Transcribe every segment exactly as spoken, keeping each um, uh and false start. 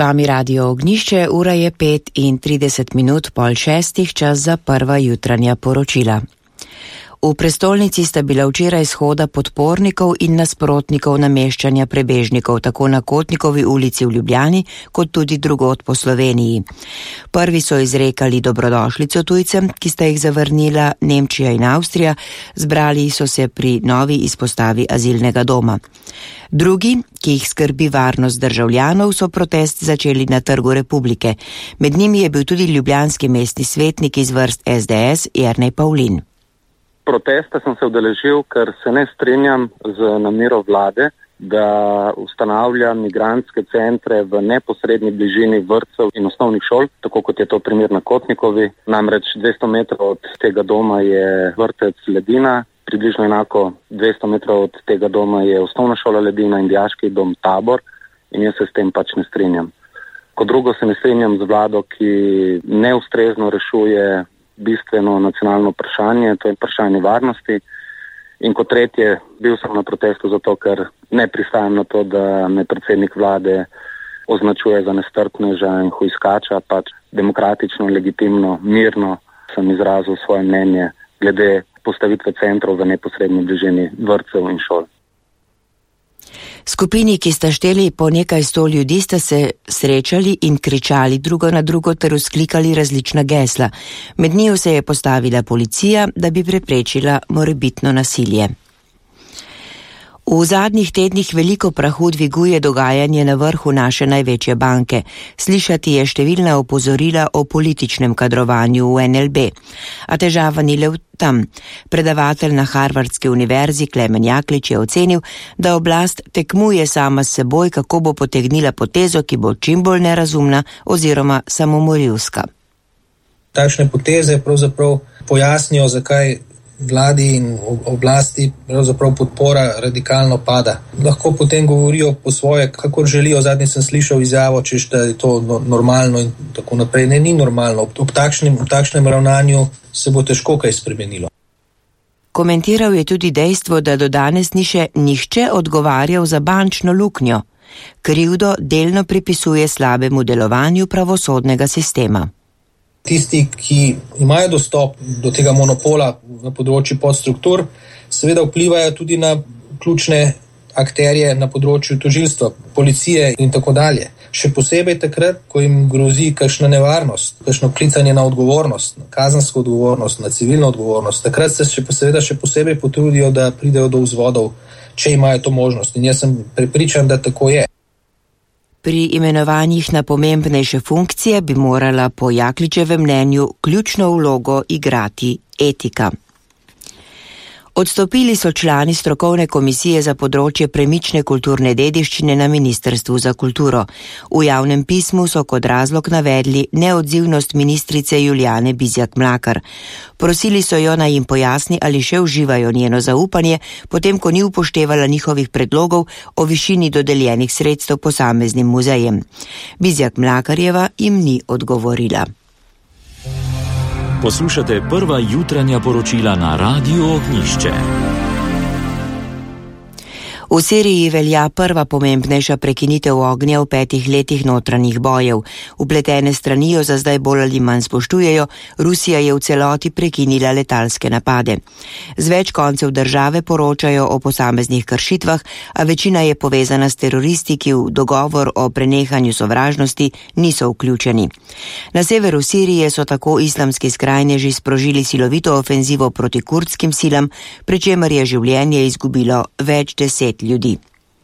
Vami radio Ognišče, ura je pet in trideset minut pol šestih, čas za prva jutranja poročila. V prestolnici sta bila včeraj shoda podpornikov in nasprotnikov nameščanja prebežnikov, tako na Kotnikovi ulici v Ljubljani, kot tudi drugod po Sloveniji. Prvi so izrekali dobrodošlico tujcem, ki sta jih zavrnila Nemčija in Avstrija, zbrali so se pri novi izpostavi azilnega doma. Drugi, ki jih skrbi varnost državljanov, so protest začeli na Trgu Republike. Med njimi je bil tudi ljubljanski mestni svetnik iz vrst es de es Jernej Pavlin. Protesta sem se udeležil, ker se ne strinjam z namero vlade, da ustanavlja migrantske centre v neposredni bližini vrtcev in osnovnih šol, tako kot je to primer na Kotnikovi. Namreč dvesto metrov od tega doma je vrtec Ledina, približno enako dvesto metrov od tega doma je osnovna šola Ledina in dijaški dom Tabor, in jaz se s tem pač ne strinjam. Kot drugo se ne strinjam z vlado, ki neustrezno rešuje bistveno nacionalno vprašanje, to je vprašanje varnosti. In kot tretje, bil sem na protestu zato, ker ne pristajam na to, da me predsednik vlade označuje za nestrpneža in hujskača, pač demokratično, legitimno, mirno sem izrazil svoje mnenje glede postavitve centrov v neposredni bližini vrtcev in šol. Skupini, ki sta šteli po nekaj sto ljudi, sta se srečali in kričali drugo na drugo ter vzklikali različna gesla. Med njiju se je postavila policija, da bi preprečila morebitno nasilje. V zadnjih tednih veliko prahu dviguje dogajanje na vrhu naše največje banke. Slišati je številna opozorila o političnem kadrovanju v en el be. A težava ni le v tam. Predavatelj na Harvardski univerzi Klemen Jaklič je ocenil, da oblast tekmuje sama s seboj, kako bo potegnila potezo, ki bo čim bolj nerazumna oziroma samomorilska. Takšne poteze pravzaprav pojasnijo, zakaj vladi in oblasti pravzaprav podpora radikalno pada. Lahko potem govorijo po svoje, kakor želijo. Zadnji sem slišal izjavo, češ da je to normalno in tako naprej. Ne, ni normalno. Ob takšnem, ob takšnem ravnanju se bo težko kaj spremenilo. Komentiral je tudi dejstvo, da do danes ni še nihče odgovarjal za bančno luknjo. Krivdo delno pripisuje slabemu delovanju pravosodnega sistema. Tisti, ki imajo dostop do tega monopola na področju podstruktur, seveda vplivajo tudi na ključne akterje na področju tožilstva, policije in tako dalje. Še posebej takrat, ko jim grozi kakšna nevarnost, kakšno klicanje na odgovornost, na kazensko odgovornost, na civilno odgovornost. Takrat se še, seveda še posebej potrudijo, da pridejo do vzvodov, če imajo to možnost. In jaz sem prepričan, da tako je. Pri imenovanjih na pomembnejše funkcije bi morala po Jakličevem mnenju ključno vlogo igrati etika. Odstopili so člani strokovne komisije za področje premične kulturne dediščine na Ministrstvu za kulturo. V javnem pismu so kot razlog navedli neodzivnost ministrice Julijane Bizjak Mlakar. Prosili so jo, naj jim pojasni, ali še uživajo njeno zaupanje, potem ko ni upoštevala njihovih predlogov o višini dodeljenih sredstev posameznim muzejem. Bizjak Mlakarjeva jim ni odgovorila. Poslušate prva jutranja poročila na Radiu Ognišče. V Siriji velja prva pomembnejša prekinitev ognja v petih letih notranjih bojev. Vpletene strani jo za zdaj bolj ali manj spoštujejo, Rusija je v celoti prekinila letalske napade. Z več koncev države poročajo o posameznih kršitvah, a večina je povezana s teroristi, ki v dogovor o prenehanju sovražnosti niso vključeni. Na severu Sirije so tako islamski skrajneži sprožili silovito ofenzivo proti kurdskim silam, pri čemer je življenje izgubilo več deset ljudi.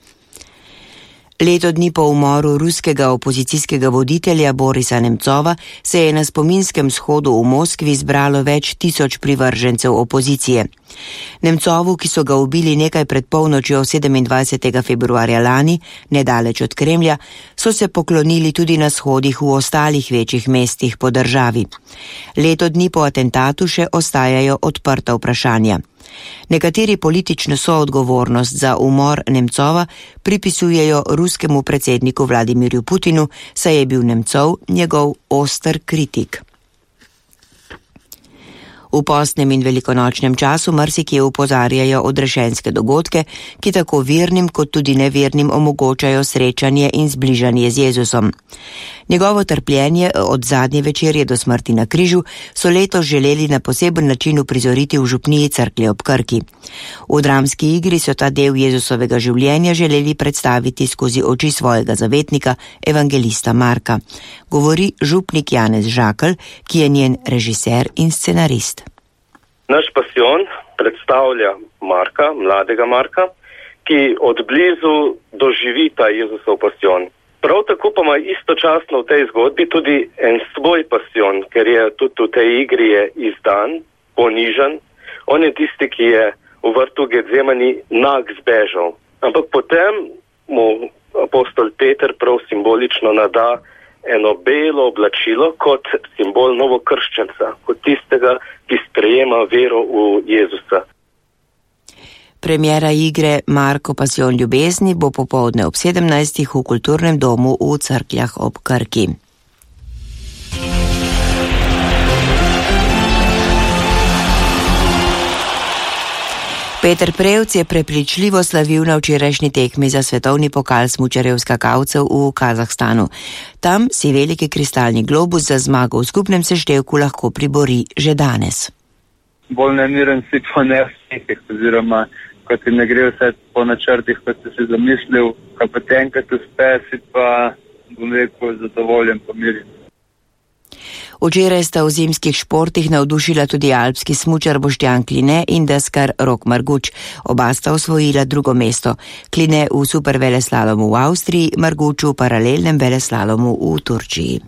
Leto dni po umoru ruskega opozicijskega voditelja Borisa Nemcova se je na spominskem shodu v Moskvi zbralo več tisoč privržencev opozicije. Nemcovu, ki so ga ubili nekaj pred polnočjo sedemindvajsetega februarja lani, nedaleč od Kremlja, so se poklonili tudi na shodih v ostalih večjih mestih po državi. Leto dni po atentatu še ostajajo odprta vprašanja. Nekateri politično soodgovornost za umor Nemcova pripisujejo ruskemu predsedniku Vladimirju Putinu, saj je bil Nemcov njegov oster kritik. V postnem in velikonočnem času marsikje opozarjajo odrešenske dogodke, ki tako vernim kot tudi nevernim omogočajo srečanje in zbližanje z Jezusom. Njegovo trpljenje od zadnje večerje do smrti na križu so letos želeli na poseben način uprizoriti v župniji Cerklje ob Krki. V dramski igri so ta del Jezusovega življenja želeli predstaviti skozi oči svojega zavetnika, evangelista Marka. Govori župnik Janez Žakelj, ki je njen režiser in scenarist. Naš pasijon predstavlja Marka, mladega Marka, ki od blizu doživi ta Jezusov pasijon. Prav tako pa ima istočasno v tej zgodbi tudi en svoj pasijon, ker je tudi v tej igri je izdan, ponižan. On je tisti, ki je v vrtu Getsemani nag zbežal. Ampak potem mu apostol Peter prav simbolično nada eno belo oblačilo kot simbol novokrščenca, kot tistega, ki sprejema vero v Jezusa. Premiera igre Marko pasijon ljubezni bo popoldne ob sedemnajstih v kulturnem domu v Cerkljah ob Krki. Peter Prevc je prepričljivo slavil na včerajšnji tekmi za svetovni pokal smučarjev skakalcev v Kazahstanu. Tam si veliki kristalni globus za zmago v skupnem seštevku lahko pribori že danes. Bolj nemiren si po neuspehih, oziroma kot ti ne gre vse po načrtih, kot si si zamislil, ko potem, ko ti uspe, si pa, bom rekel, zadovoljen, pomirjen. Včeraj sta v zimskih športih navdušila tudi alpski smučar Boštjan Kline in deskar Rok Marguč. Oba sta osvojila drugo mesto. Kline v superveleslalomu v Avstriji, Marguč v paralelnem veleslalomu v Turčiji.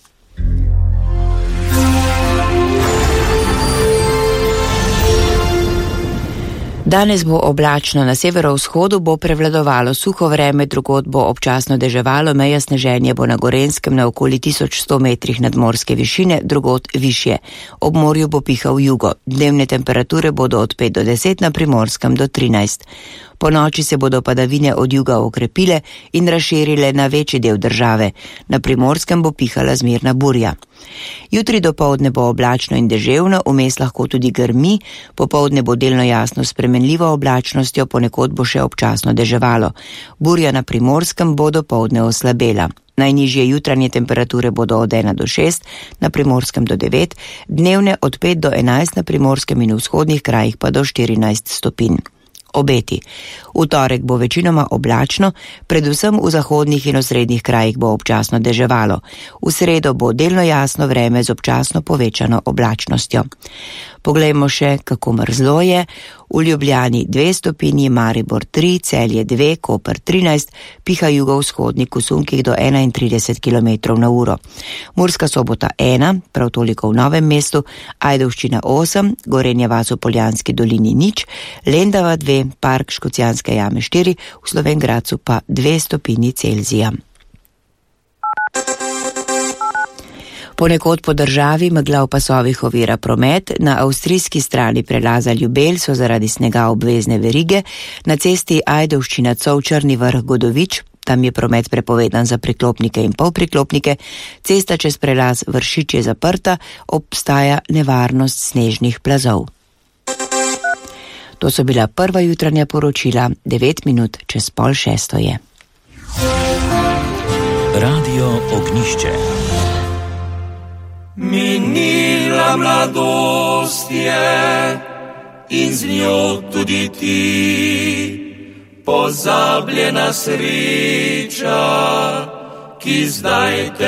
Danes bo oblačno, na severovzhodu bo prevladovalo suho vreme, drugod bo občasno deževalo, meja sneženja bo na Gorenjskem na okoli tisoč sto metrih nadmorske višine, drugod višje. Ob morju bo pihal jugo. Dnevne temperature bodo od pet do deset, na Primorskem do trinajst. Po noči se bodo padavine od juga okrepile in razširile na večji del države. Na Primorskem bo pihala zmerna burja. Jutri dopoldne bo oblačno in deževno, vmes lahko tudi grmi, popoldne bo delno jasno s spremenljivo oblačnostjo, ponekod bo še občasno deževalo. Burja na Primorskem bo dopoldne oslabela. Najnižje jutranje temperature bodo od ena do šest, na Primorskem do devet, dnevne od pet do enajst, na Primorskem in v vzhodnih krajih pa do štirinajst stopinj. Obeti. V torek bo večinoma oblačno, predvsem v zahodnih in osrednjih krajih bo občasno deževalo. V sredo bo delno jasno vreme z občasno povečano oblačnostjo. Poglejmo še, kako mrzlo je. V Ljubljani dve stopinji, Maribor tri, Celje dve, Koper trinajst, piha jugovzhodnik v sunkih do enaintrideset kilometrov na uro. Murska Sobota ena, prav toliko v Novem mestu, Ajdovščina osem, Gorenja vas v Poljanski dolini nič, Lendava dve, Park Škocjanske jame štiri, v Slovenj Gradcu pa dve stopinji Celzija. Ponekod po državi megla v pasovih ovira promet, na avstrijski strani prelaza Ljubelj so zaradi snega obvezne verige, na cesti Ajdovščina Cov Črni Vrh Godovič, tam je promet prepovedan za priklopnike in polpriklopnike, cesta čez prelaz Vršič je zaprta, obstaja nevarnost snežnih plazov. To so bila prva jutranja poročila, devet minut čez pol šesto je. Radio Ognišče. Minila mladost je in z njo tudi ti, pozabljena sreča, ki zdaj te